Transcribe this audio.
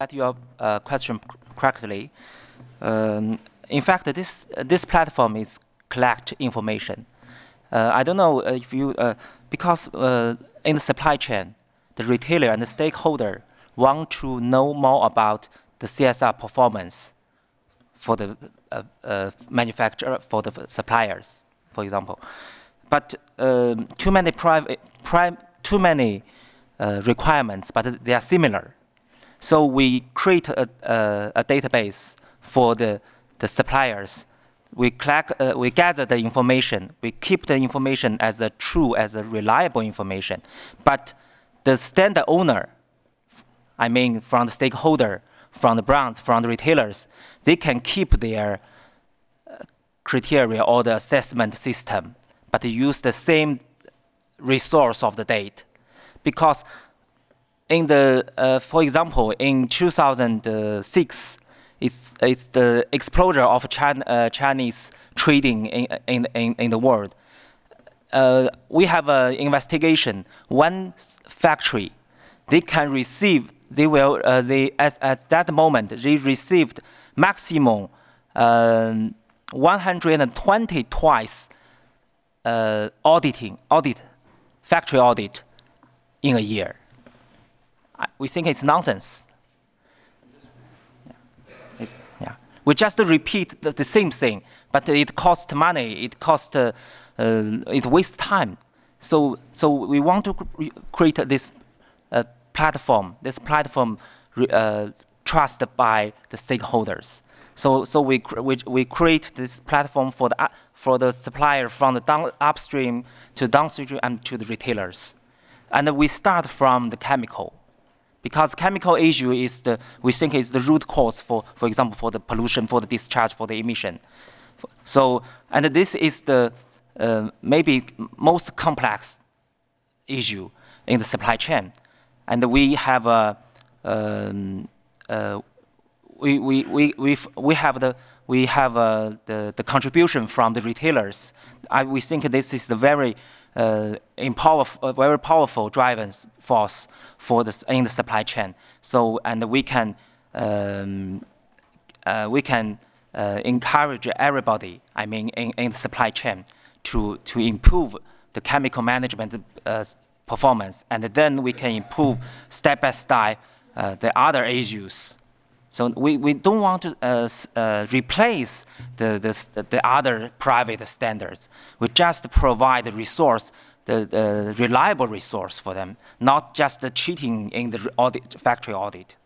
At your question correctly, in fact, this platform is collect information. I don't know if you because in the supply chain, the retailer and the stakeholder want to know more about the CSR performance for the manufacturer, for the suppliers, for example. But too many requirements, but they are similar. So we create a database for the suppliers. We gather the information. We keep the information as a true, as a reliable information. But the standard owner, I mean, from the stakeholder, from the brands, from the retailers, they can keep their criteria or the assessment system, but use the same resource of the data. Because for example, in 2006, it's the explosion of Chinese trading in the world. We have an investigation. One factory, they can receive, they will, they at that moment they received maximum 120 twice factory audit in a year. We think it's nonsense. Yeah. We just repeat the same thing, but it costs money. It wastes time. So we want to create this platform. This platform trusted by the stakeholders. So we create this platform for the supplier from the upstream to downstream and to the retailers, and we start from the chemical. Because chemical issue we think is the root cause for example, for the pollution, for the discharge, for the emission. And this is the maybe most complex issue in the supply chain. And we have a we have the contribution from the retailers. We think this is the very very powerful driving force for in the supply chain. And we can encourage everybody, I mean, in the supply chain, to improve the chemical management performance, and then we can improve step by step the other issues. So we don't want to replace the other private standards. We just provide the resource, the reliable resource for them, not just the cheating in the factory audit.